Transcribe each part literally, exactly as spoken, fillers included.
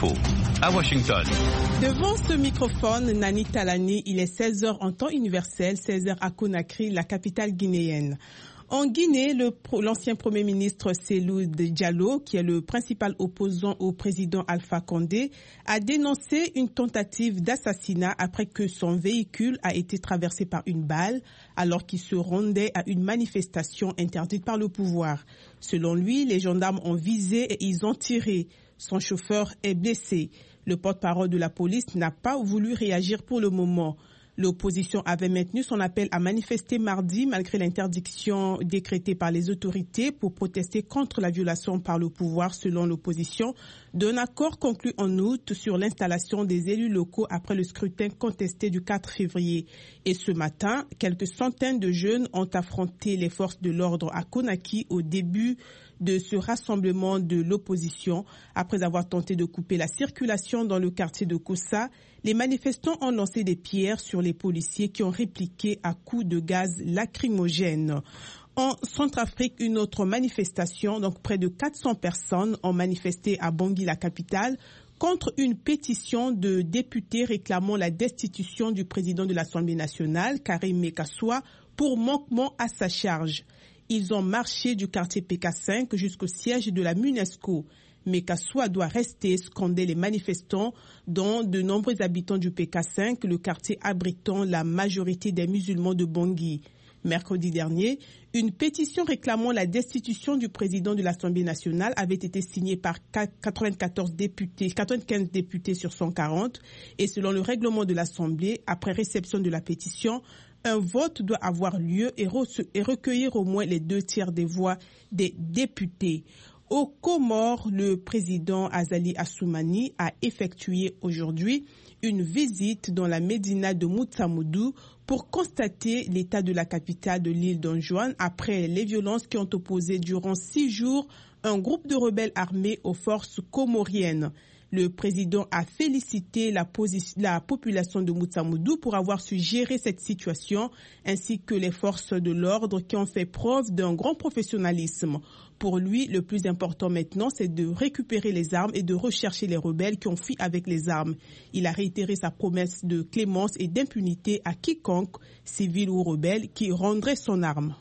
l'info à Washington. Devant ce microphone, Nani Talani, il est seize heures en temps universel, seize heures à Conakry, la capitale guinéenne. En Guinée, le, l'ancien Premier ministre Cellou Diallo, qui est le principal opposant au président Alpha Condé, a dénoncé une tentative d'assassinat après que son véhicule a été traversé par une balle alors qu'il se rendait à une manifestation interdite par le pouvoir. Selon lui, les gendarmes ont visé et ils ont tiré. Son chauffeur est blessé. Le porte-parole de la police n'a pas voulu réagir pour le moment. L'opposition avait maintenu son appel à manifester mardi malgré l'interdiction décrétée par les autorités pour protester contre la violation par le pouvoir, selon l'opposition, d'un accord conclu en août sur l'installation des élus locaux après le scrutin contesté du quatre février. Et ce matin, quelques centaines de jeunes ont affronté les forces de l'ordre à Conakry au début de ce rassemblement de l'opposition. Après avoir tenté de couper la circulation dans le quartier de Koussa, les manifestants ont lancé des pierres sur les policiers qui ont répliqué à coups de gaz lacrymogène. En Centrafrique, une autre manifestation, donc près de quatre cents personnes ont manifesté à Bangui, la capitale, contre une pétition de députés réclamant la destitution du président de l'Assemblée nationale, Karim Mekassoua, pour manquement à sa charge. Ils ont marché du quartier P K cinq jusqu'au siège de la MUNESCO. Mekassoua doit rester, scandaient les manifestants, dont de nombreux habitants du P K cinq, le quartier abritant la majorité des musulmans de Bangui. Mercredi dernier, une pétition réclamant la destitution du président de l'Assemblée nationale avait été signée par quatre-vingt-quatorze députés, quatre-vingt-quinze députés sur cent quarante, et selon le règlement de l'Assemblée, après réception de la pétition, un vote doit avoir lieu et, re- et recueillir au moins les deux tiers des voix des députés. Aux Comores, le président Azali Assoumani a effectué aujourd'hui une visite dans la médina de Moutsamoudou pour constater l'état de la capitale de l'île d'Anjouan après les violences qui ont opposé durant six jours un groupe de rebelles armés aux forces comoriennes. Le président a félicité la, posi- la population de Moutsamoudou pour avoir su gérer cette situation, ainsi que les forces de l'ordre qui ont fait preuve d'un grand professionnalisme. Pour lui, le plus important maintenant, c'est de récupérer les armes et de rechercher les rebelles qui ont fui avec les armes. Il a réitéré sa promesse de clémence et d'impunité à quiconque, civil ou rebelle, qui rendrait son arme.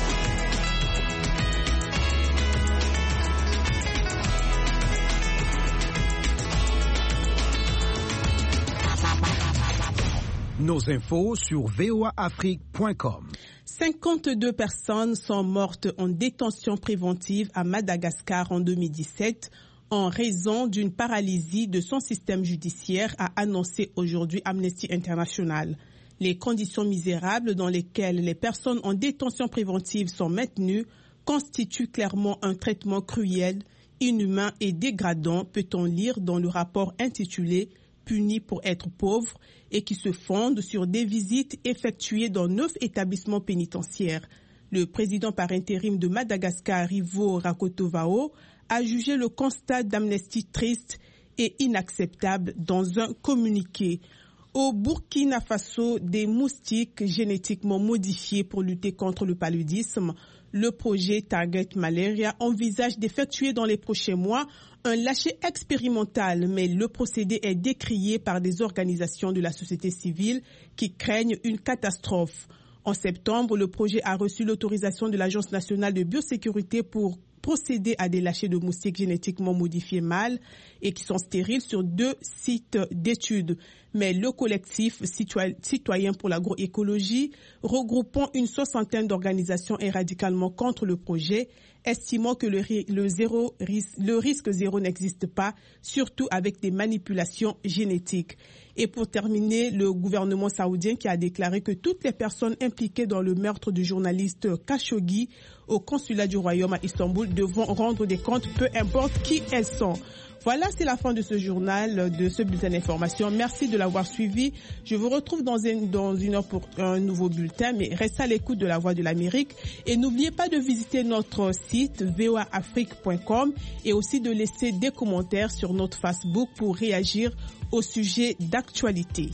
Nos infos sur v o a afrique point com. cinquante-deux personnes sont mortes en détention préventive à Madagascar en deux mille dix-sept en raison d'une paralysie de son système judiciaire, a annoncé aujourd'hui Amnesty International. Les conditions misérables dans lesquelles les personnes en détention préventive sont maintenues constituent clairement un traitement cruel, inhumain et dégradant, peut-on lire dans le rapport intitulé « Punis pour être pauvres » et qui se fonde sur des visites effectuées dans neuf établissements pénitentiaires. Le président par intérim de Madagascar, Ivo Rakotovao, a jugé le constat d'Amnesty triste et inacceptable dans un communiqué. Au Burkina Faso, des moustiques génétiquement modifiés pour lutter contre le paludisme, le projet Target Malaria envisage d'effectuer dans les prochains mois un lâcher expérimental, mais le procédé est décrié par des organisations de la société civile qui craignent une catastrophe. En septembre, le projet a reçu l'autorisation de l'Agence nationale de biosécurité pour procéder à des lâchers de moustiques génétiquement modifiés mâles et qui sont stériles sur deux sites d'études. Mais le collectif citoyen pour l'agroécologie, regroupant une soixantaine d'organisations, est radicalement contre le projet, estimant que le, le, zéro, le risque zéro n'existe pas, surtout avec des manipulations génétiques. Et pour terminer, le gouvernement saoudien qui a déclaré que toutes les personnes impliquées dans le meurtre du journaliste Khashoggi au consulat du Royaume à Istanbul devront rendre des comptes, peu importe qui elles sont. Voilà, c'est la fin de ce journal, de ce bulletin d'information. Merci de l'avoir suivi. Je vous retrouve dans une, dans une heure pour un nouveau bulletin, mais restez à l'écoute de la Voix de l'Amérique. Et n'oubliez pas de visiter notre site v o a afrique point com et aussi de laisser des commentaires sur notre Facebook pour réagir au sujet d'actualité.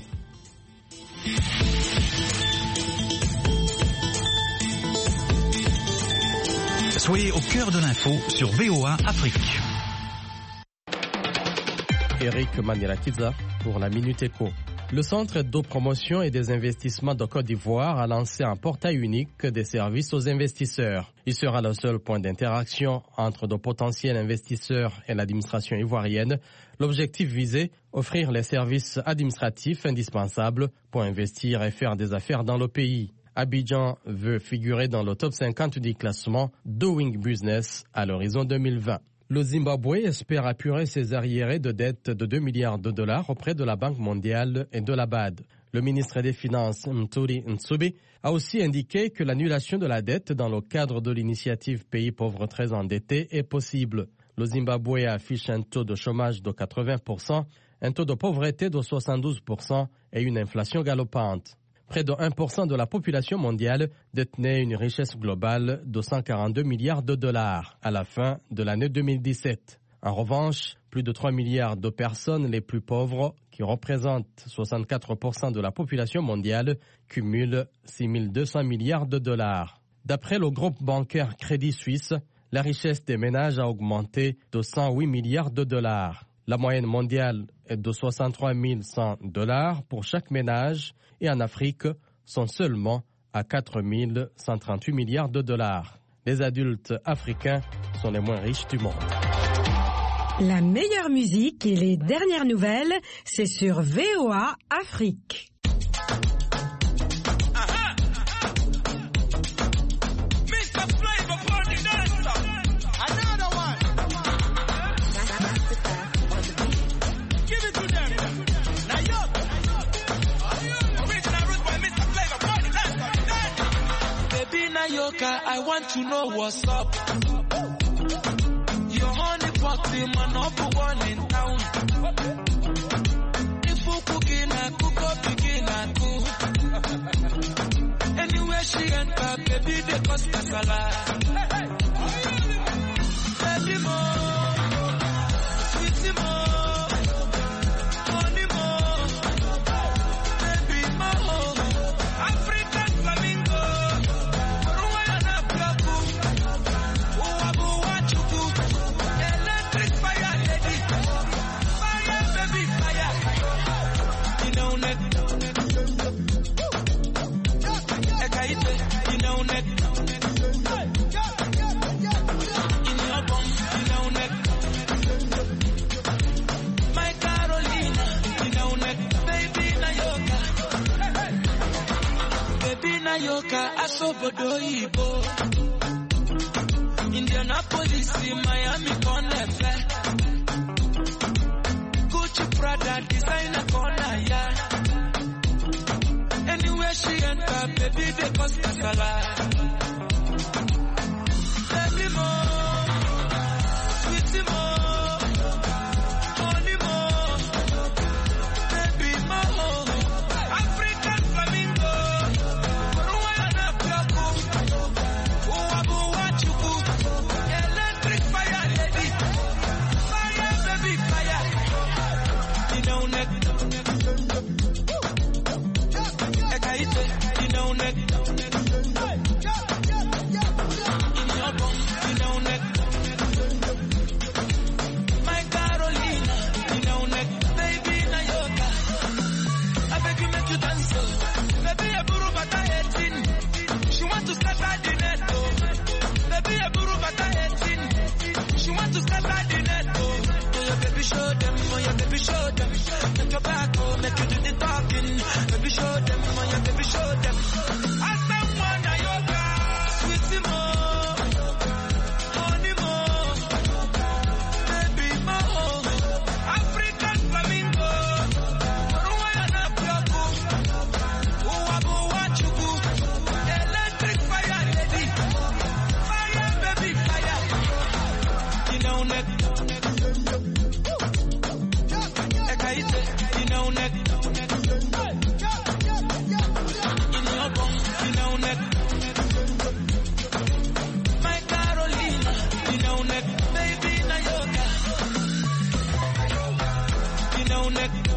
Soyez au cœur de l'info sur V O A Afrique. Eric Manirakiza pour la Minute Éco. Le Centre de promotion et des investissements de Côte d'Ivoire a lancé un portail unique des services aux investisseurs. Il sera le seul point d'interaction entre de potentiels investisseurs et l'administration ivoirienne. L'objectif visé, offrir les services administratifs indispensables pour investir et faire des affaires dans le pays. Abidjan veut figurer dans le top cinquante du classement Doing Business à l'horizon deux mille vingt. Le Zimbabwe espère apurer ses arriérés de dette de deux milliards de dollars auprès de la Banque mondiale et de la B A D. Le ministre des Finances, Mturi Ntsubi, a aussi indiqué que l'annulation de la dette dans le cadre de l'initiative Pays pauvres très endettés est possible. Le Zimbabwe affiche un taux de chômage de quatre-vingts pour cent, un taux de pauvreté de soixante-douze pour cent et une inflation galopante. Près de un pour cent de la population mondiale détenait une richesse globale de cent quarante-deux milliards de dollars à la fin de l'année deux mille dix-sept. En revanche, plus de trois milliards de personnes les plus pauvres, qui représentent soixante-quatre pour cent de la population mondiale, cumulent six mille deux cents milliards de dollars. D'après le groupe bancaire Crédit Suisse, la richesse des ménages a augmenté de cent huit milliards de dollars. La moyenne mondiale est de soixante-trois mille cent dollars pour chaque ménage et en Afrique sont seulement à quatre mille cent trente-huit milliards de dollars. Les adultes africains sont les moins riches du monde. La meilleure musique et les dernières nouvelles, c'est sur V O A Afrique. I want to know what's up. Your honey pot, the man number one in town. If you cooking, I cook up, begin, I cook. Anywhere she enter, baby, they cause casala. Baby more, sweetie more, honey more, baby more, African flamingo. Yoka asobodo ibo Indianapolis, Miami, Conefe Gucci, Prada, designer, corner, yeah. Anywhere she enter, baby, they cause casala. Baby more, sweetie more, honey more, baby more, African flamingo. Baby, na yoga. You know, neck.